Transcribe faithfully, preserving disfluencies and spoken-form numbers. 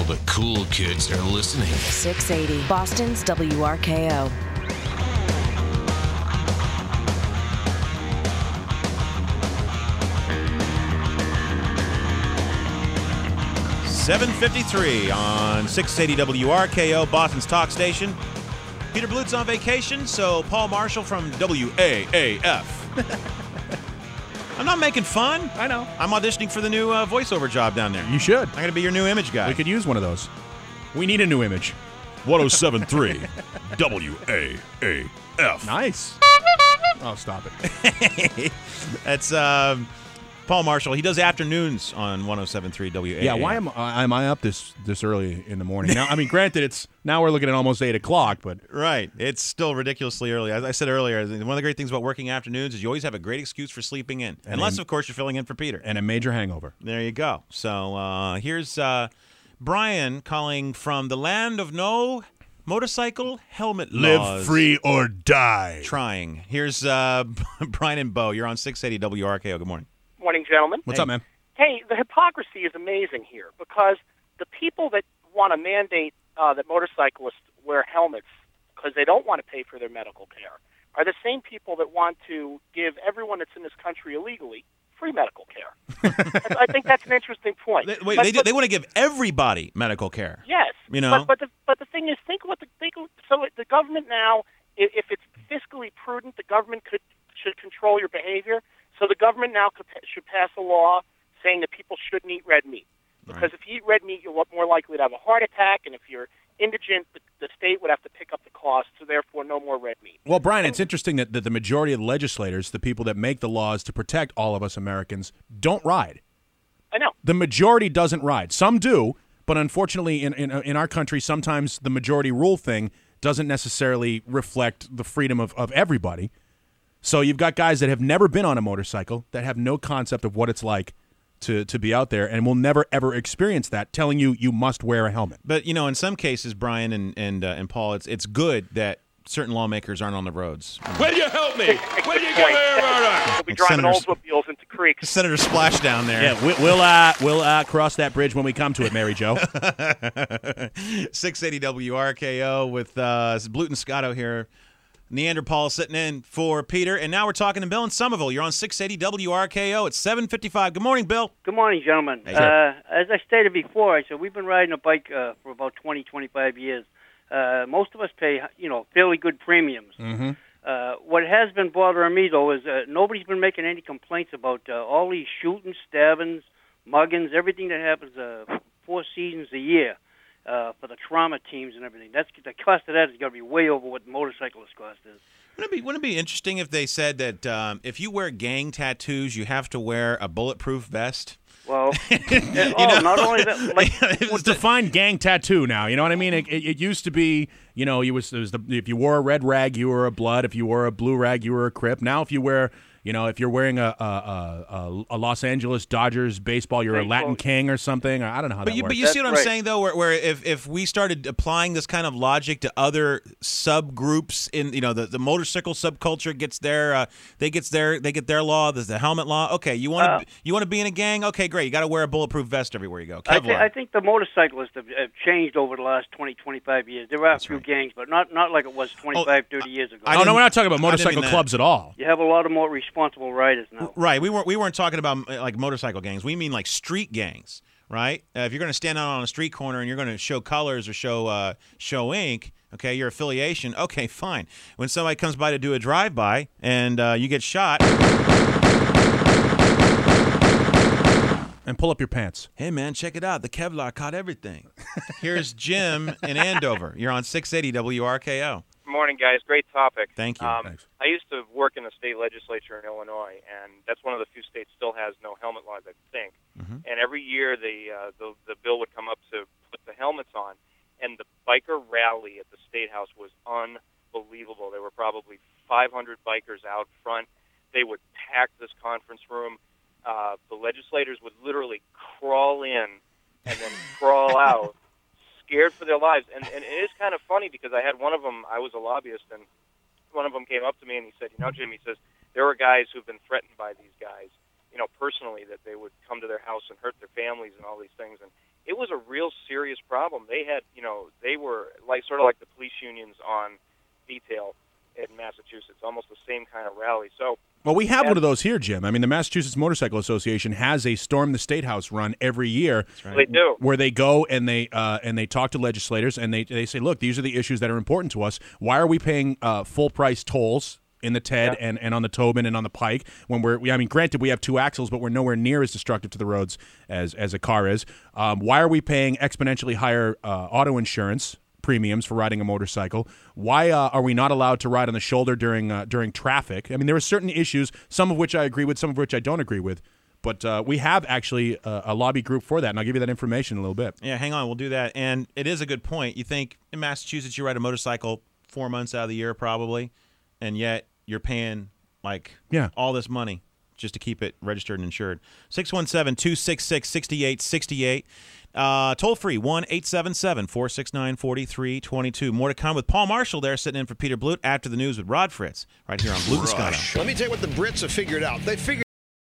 the cool kids are listening. six eighty, Boston's W R K O. seven fifty-three on six eighty W R K O, Boston's talk station. Peter Blut's on vacation, so Paul Marshall from W A A F. I'm not making fun. I know. I'm auditioning for the new uh, voiceover job down there. You should. I'm going to be your new image guy. We could use one of those. We need a new image. one oh seven point three W A A F. Nice. Oh, stop it. That's um, Paul Marshall. He does afternoons on one oh seven point three W A A F. Yeah, why am I, am I up this this early in the morning? Now, I mean, granted, it's now we're looking at almost eight o'clock, but right, it's still ridiculously early. As I said earlier, one of the great things about working afternoons is you always have a great excuse for sleeping in, And unless, a- of course, you're filling in for Peter. and a major hangover. There you go. So uh, here's uh, Brian calling from the land of no motorcycle helmet laws. or die. Trying. Here's uh, Brian and Bo. You're on six eighty W R K O. Good morning. Morning, gentlemen. What's Hey. up, man? Hey, the hypocrisy is amazing here because the people that want to mandate uh, that motorcyclists wear helmets because they don't want to pay for their medical care are the same people that want to give everyone that's in this country illegally free medical care. I think that's an interesting point. They, wait, But- they, but- they want to give everybody medical care. Yes, You know? But, but the but the thing is, think what the think. So the government now, if, if it's fiscally prudent, the government could should control your behavior. So the government now could, should pass a law saying that people shouldn't eat red meat because if you eat red meat, you're more likely to have a heart attack, and if you're indigent, the, the state would have to pick up the cost. So therefore, no more red meat. Well, Brian, it's interesting that, that the majority of the legislators, the people that make the laws to protect all of us Americans, don't ride. I know. The majority doesn't ride. Some do, but unfortunately, in, in in our country, sometimes the majority rule thing doesn't necessarily reflect the freedom of, of everybody. So you've got guys that have never been on a motorcycle, that have no concept of what it's like to, to be out there, and will never, ever experience that, telling you you must wear a helmet. But, you know, in some cases, Brian and and, uh, and Paul, it's it's good that certain lawmakers aren't on the roads. Will you help me? Will you Good give point. me a ride? We'll be driving Senators- Oldsmobiles into creeks. Senator Splashdown there. Yeah, we, we'll uh, we'll uh, cross that bridge when we come to it, Mary Jo. six eighty W R K O with uh, Bluten Scotto here. Neanderthal sitting in for Peter. And now we're talking to Bill in Somerville. You're on six eighty W R K O. It's seven fifty-five. Good morning, Bill. Good morning, gentlemen. Hey, uh, as I stated before, I said we've been riding a bike uh, for about twenty, twenty-five years. Uh, most of us pay, you know, fairly good premiums. Mm-hmm. Uh, what has been bothering me, though, is uh, nobody's been making any complaints about uh, all these shootings, stabbings, muggings, everything that happens uh, four seasons a year uh, for the trauma teams and everything. That's the cost of that is going to be way over what the motorcyclist cost is. Wouldn't it be, wouldn't it be interesting if they said that um, if you wear gang tattoos, you have to wear a bulletproof vest? Well, uh, You oh, know? not only that, like, It was Well, define gang tattoo now. You know what I mean? It, it, it used to be, you know, you was, it was the, if you wore a red rag, you were a blood. If you wore a blue rag, you were a Crip. Now, if you wear, you know, if you're wearing a a, a, a Los Angeles Dodgers baseball, you're a Baseball. Latin king or something. I don't know how But that you, works. but you see That's what I'm right. saying, though, where, where if, if we started applying this kind of logic to other subgroups in, you know, the, the motorcycle subculture gets their, uh, they gets their, they get their law. There's the helmet law. Okay, you want to, Uh, you want to be in a gang? Okay, great. You got to wear a bulletproof vest everywhere you go. I, Kevlar. th- I think the motorcyclists have, have changed over the last twenty, twenty-five years. There are That's a few right. gangs, but not, not like it was twenty-five, thirty years ago. I oh, no, didn't- we're not talking about I didn't motorcycle mean that. clubs at all. You have a lot of more responsible riders now. Right. We weren't we weren't talking about uh, like motorcycle gangs. We mean like street gangs, right? Uh, if you're going to stand out on a street corner and you're going to show colors or show uh, show ink, okay, your affiliation, okay, fine. When somebody comes by to do a drive-by and uh, you get shot, And pull up your pants. hey man, check it out. The Kevlar caught everything. Here's Jim in Andover. You're on six eighty W R K O. Morning, guys. Great topic. Thank you. Um, Thanks. I used to work in the state legislature in Illinois, and that's one of the few states still has no helmet laws, I think. Mhm. And every year, the, uh, the the bill would come up to put the helmets on, and the biker rally at the State House was unbelievable. There were probably five hundred bikers out front. They would pack this conference room. Uh, the legislators would literally crawl in and then crawl out, scared for their lives. And, and it is kind of funny because I had one of them, I was a lobbyist, and one of them came up to me and he said, you know, Jim, he says, there are guys who've been threatened by these guys you know, personally, that they would come to their house and hurt their families and all these things. And it was a real serious problem. They had, you know, they were like sort of like the police unions on detail in Massachusetts, almost the same kind of rally. So, well, we have one of those here, Jim. I mean, the Massachusetts Motorcycle Association has a Storm the State House run every year. Right. They do. Where they go and they uh, and they talk to legislators and they they say, look, these are the issues that are important to us. Why are we paying uh, full price tolls in the T E D yeah. and, and on the Tobin and on the Pike when we're we, I mean, granted, we have two axles, but we're nowhere near as destructive to the roads as as a car is. Um, why are we paying exponentially higher uh, auto insurance premiums for riding a motorcycle? Why uh, are we not allowed to ride on the shoulder during uh, during traffic? I mean, there are certain issues, some of which I agree with, some of which I don't agree with. But uh, we have actually a, a lobby group for that, and I'll give you that information in a little bit. Yeah, hang on. We'll do that. And it is a good point. You think in Massachusetts you ride a motorcycle four months out of the year probably, and yet you're paying like yeah. all this money just to keep it registered and insured. six one seven, two six six, six eight six eight. Uh, toll free, one eight seven seven, four six nine, four three two two. More to come with Paul Marshall there sitting in for Peter Blute after the news with Rod Fritz right here on Blute and Scott. Let me tell you what the Brits have figured out. They figured